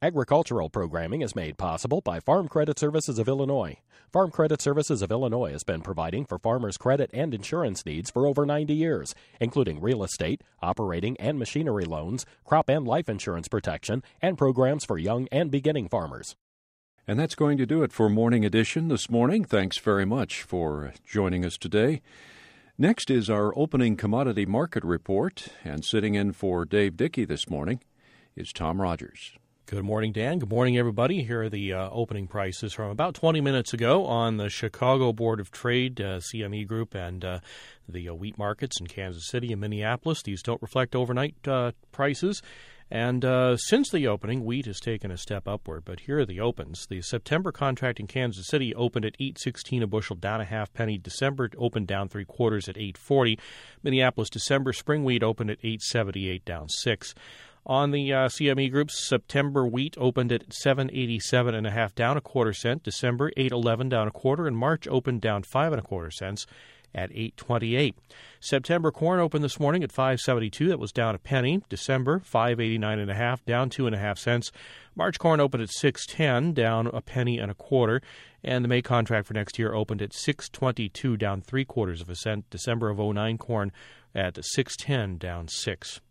Agricultural programming is made possible by Farm Credit Services of Illinois. Farm Credit Services of Illinois has been providing for farmers' credit and insurance needs for over 90 years, including real estate, operating and machinery loans, crop and life insurance protection, and programs for young and beginning farmers. And that's going to do it for Morning Edition this morning. Thanks very much for joining us today. Next is our opening commodity market report, and sitting in for Dave Dickey this morning is Tom Rogers. Good morning, Dan. Good morning, everybody. Here are the opening prices from about 20 minutes ago on the Chicago Board of Trade, CME Group, and the wheat markets in Kansas City and Minneapolis. These don't reflect overnight prices. And since the opening, wheat has taken a step upward. But here are the opens. The September contract in Kansas City opened at $8.16 a bushel, down a half penny. December opened down 3/4 at $8.40. Minneapolis December spring wheat opened at $8.78, down 6. On the CME Group's September wheat opened at $7.87 and a half, down a quarter cent. December $8.11, down a quarter, and March opened down 5 1/4 cents at $8.28. September corn opened this morning at $5.72. That was down a penny. December $5.89 and a half, down 2 1/2 cents. March corn opened at $6.10, down a penny and a quarter. And the May contract for next year opened at $6.22, down 3/4 cents. December of 09 corn at $6.10, down 6.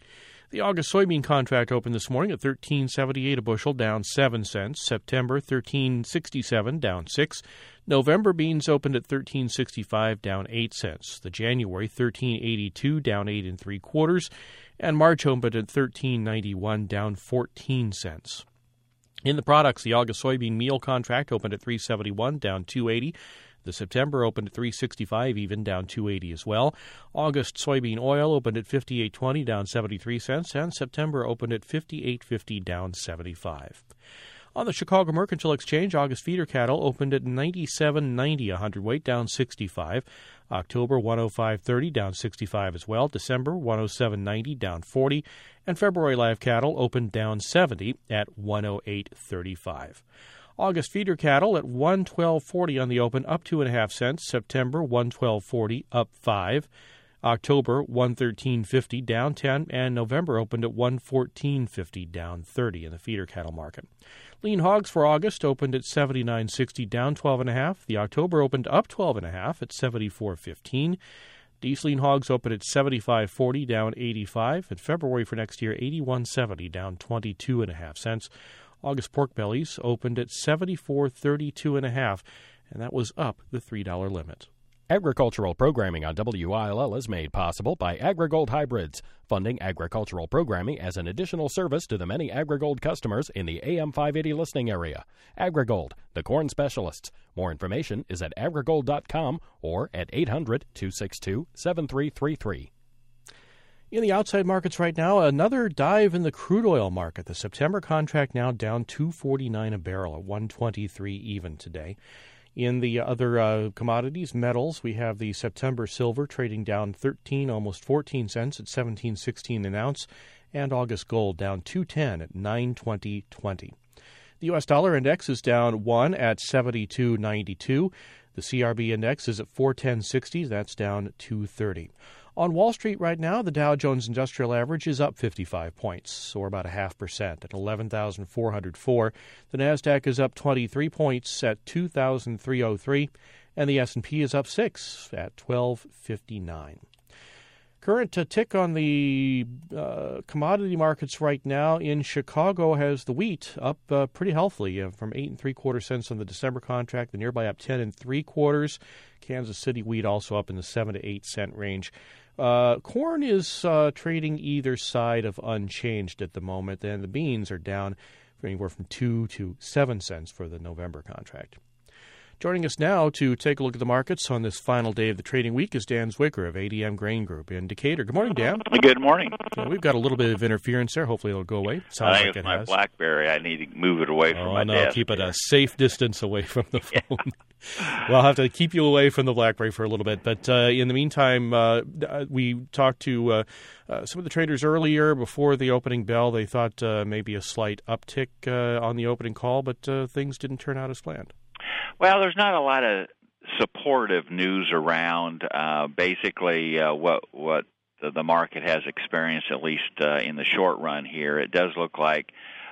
The August soybean contract opened this morning at $13.78 a bushel, down 7 cents. September $13.67, down 6. November beans opened at $13.65, down 8 cents. The January $13.82, down 8 3/4, and March opened at $13.91, down 14 cents. In the products, the August soybean meal contract opened at $3.71, down 2.80. The September opened at $3.65 even, down 2.80 as well. August soybean oil opened at $58.20, down 73 cents, and September opened at $58.50, down 75. On the Chicago Mercantile Exchange, August feeder cattle opened at $97.90 a hundredweight, down 65. October $105.30, down 65 as well. December $107.90, down 40. And February live cattle opened down 70 at $108.35. August feeder cattle at $112.40 on the open, up 2 1/2 cents. September $112.40, up 5. October $113.50, down 10, and November opened at $114.50, down 30 in the feeder cattle market. Lean hogs for August opened at $79.60, down 12 1/2. The October opened up 12 1/2 at $74.15. These lean hogs opened at $75.40, down 85, and February for next year $81.70, down 22 1/2 cents. August pork bellies opened at $74.32 1/2, and that was up the $3 limit. Agricultural programming on WILL is made possible by AgriGold Hybrids, funding agricultural programming as an additional service to the many AgriGold customers in the AM 580 listening area. AgriGold, the corn specialists. More information is at agrigold.com or at 800-262-7333. In the outside markets right now, another dive in the crude oil market. The September contract now down $2.49 a barrel at $123 even today. In the other commodities, metals, we have the September silver trading down 13, almost 14 cents at $17.16 an ounce, and August gold down 2.10 at $9.20.20. The U.S. dollar index is down 1 at 72.92. The CRB index is at 410.60. That's down 2.30. On Wall Street right now, the Dow Jones Industrial Average is up 55 points, or about 0.5%, at 11,404. The Nasdaq is up 23 points at 2,303, and the S&P is up 6 at 1259. Current tick on the commodity markets right now in Chicago has the wheat up pretty healthily from 8 3/4 cents on the December contract, the nearby up 10 3/4. Kansas City wheat also up in the 7 to 8 cent range. Corn is trading either side of unchanged at the moment, and the beans are down anywhere from 2 to 7 cents for the November contract. Joining us now to take a look at the markets on this final day of the trading week is Dan Zwicker of ADM Grain Group in Decatur. Good morning, Dan. Good morning. We've got a little bit of interference there. Hopefully it'll go away. Sounds like it has. My BlackBerry. I need to move it away from my desk. Keep it a safe distance away from the phone. Well, I'll have to keep you away from the BlackBerry for a little bit. But in the meantime, we talked to some of the traders earlier before the opening bell. They thought maybe a slight uptick on the opening call, but things didn't turn out as planned. Well, there's not a lot of supportive news around. Basically, what the market has experienced, at least in the short run here, it does look like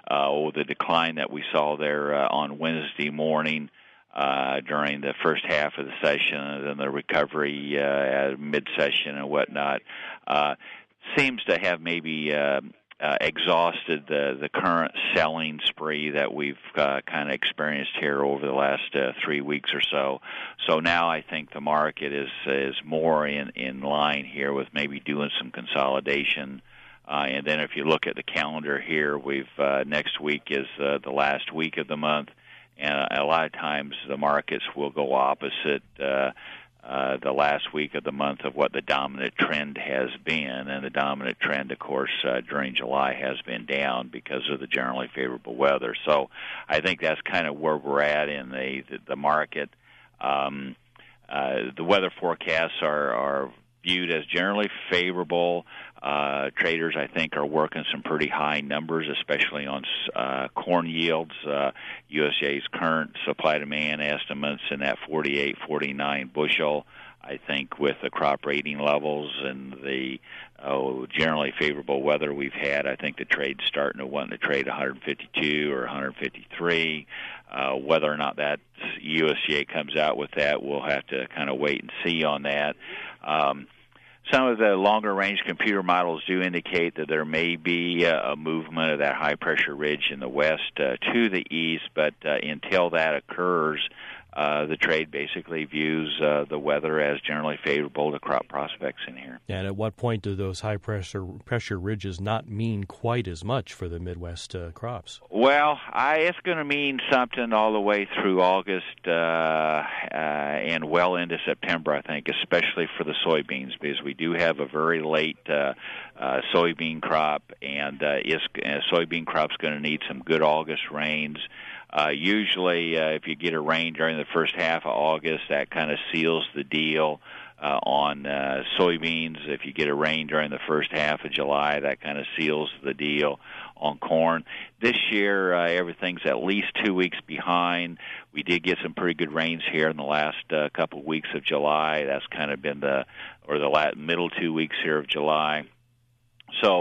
the decline that we saw there on Wednesday morning during the first half of the session, and then the recovery at mid-session and whatnot, seems to have maybe exhausted the current selling spree that we've kind of experienced here over the last 3 weeks or so. So now I think the market is more in line here with maybe doing some consolidation. And then if you look at the calendar here, we've next week is the last week of the month, and a lot of times the markets will go opposite the last week of the month of what the dominant trend has been. And the dominant trend, of course, during July has been down because of the generally favorable weather. So I think that's kind of where we're at in the market. The weather forecasts are viewed as generally favorable. Traders, I think, are working some pretty high numbers, especially on corn yields. USDA's current supply-demand estimates in that 48, 49 bushel. I think with the crop rating levels and the generally favorable weather we've had, I think the trade's starting to want to trade 152 or 153. Whether or not that USDA comes out with that, we'll have to kind of wait and see on that. Some of the longer-range computer models do indicate that there may be a movement of that high-pressure ridge in the west to the east, but until that occurs, the trade basically views the weather as generally favorable to crop prospects in here. And at what point do those high-pressure ridges not mean quite as much for the Midwest crops? Well, it's going to mean something all the way through August and well into September, I think, especially for the soybeans, because we do have a very late soybean crop, and soybean crop's going to need some good August rains. Usually, if you get a rain during the first half of August, that kind of seals the deal on soybeans. If you get a rain during the first half of July, that kind of seals the deal on corn. This year, everything's at least 2 weeks behind. We did get some pretty good rains here in the last couple of weeks of July. That's kind of been the middle 2 weeks here of July. So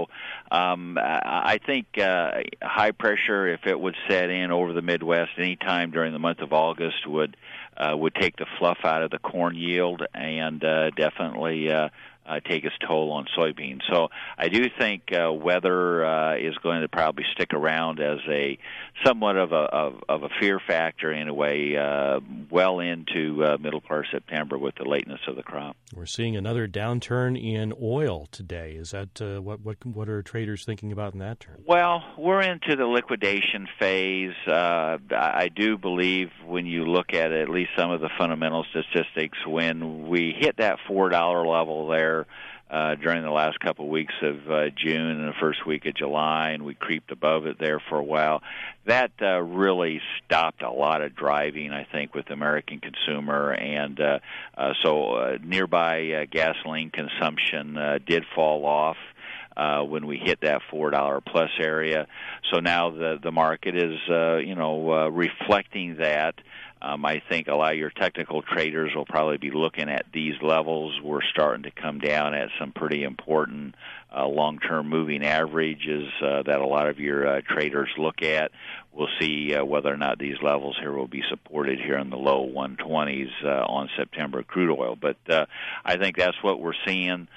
I think high pressure, if it would set in over the Midwest anytime during the month of August, would take the fluff out of the corn yield and definitely take its toll on soybeans. So I do think weather is going to probably stick around as a somewhat of a fear factor in a way well into middle part of September with the lateness of the crop. We're seeing another downturn in oil today. Is that what are traders thinking about in that term? Well, we're into the liquidation phase. I do believe when you look at least some of the fundamental statistics, when we hit that $4 level there during the last couple of weeks of June and the first week of July, and we creeped above it there for a while, that really stopped a lot of driving, I think, with the American consumer, and so nearby gasoline consumption did fall off when we hit that $4 plus area. So now the market is reflecting that. I think a lot of your technical traders will probably be looking at these levels. We're starting to come down at some pretty important long-term moving averages that a lot of your traders look at. We'll see whether or not these levels here will be supported here in the low 120s on September crude oil. But I think that's what we're seeing.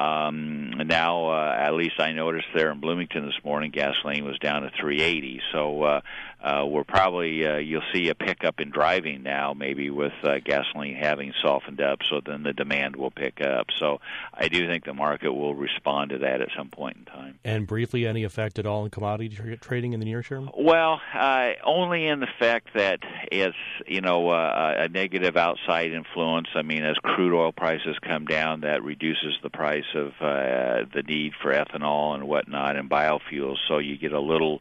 Now, at least I noticed there in Bloomington this morning, gasoline was down to $3.80. So we're probably you'll see a pickup in driving now, maybe with gasoline having softened up. So then the demand will pick up. So I do think the market will respond to that at some point in time. And briefly, any effect at all in commodity trading in the near term? Well, only in the fact that it's a negative outside influence. I mean, as crude oil prices come down, that reduces the price of the need for ethanol and whatnot and biofuels, so you get a little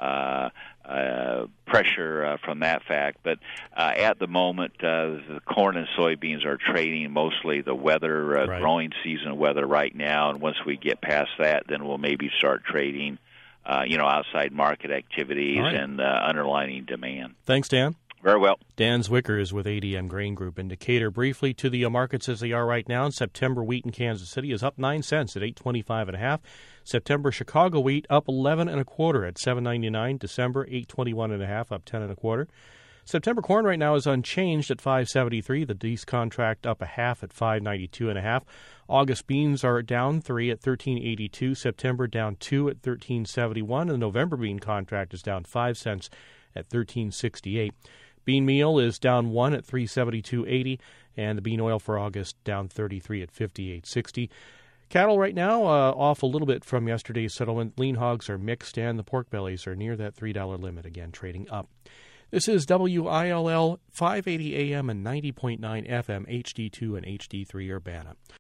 pressure from that fact. But at the moment, the corn and soybeans are trading mostly the weather, right, growing season weather right now, and once we get past that, then we'll maybe start trading outside market activities, right, and underlying demand. Thanks, Dan. Very Very well. Dan Zwicker is with ADM Grain Group in Decatur. Briefly to the markets as they are right now. September wheat in Kansas City is up 9 cents at $8.25.5. September Chicago wheat up 11 1/4 at $7.99. December 8.21.5 up 10 1/4. September corn right now is unchanged at $5.73. The Dees contract up 1/2 at $5.92.5. August beans are down 3 at $13.82. September down 2 at $13.71. And the November bean contract is down 5 cents at $13.68. Bean meal is down 1 at $3.72.80. And the bean oil for August down 33 at $58.60. Cattle right now off a little bit from yesterday's settlement. Lean hogs are mixed, and the pork bellies are near that $3 limit, again trading up. This is WILL 580 AM and 90.9 FM HD2 and HD3 Urbana.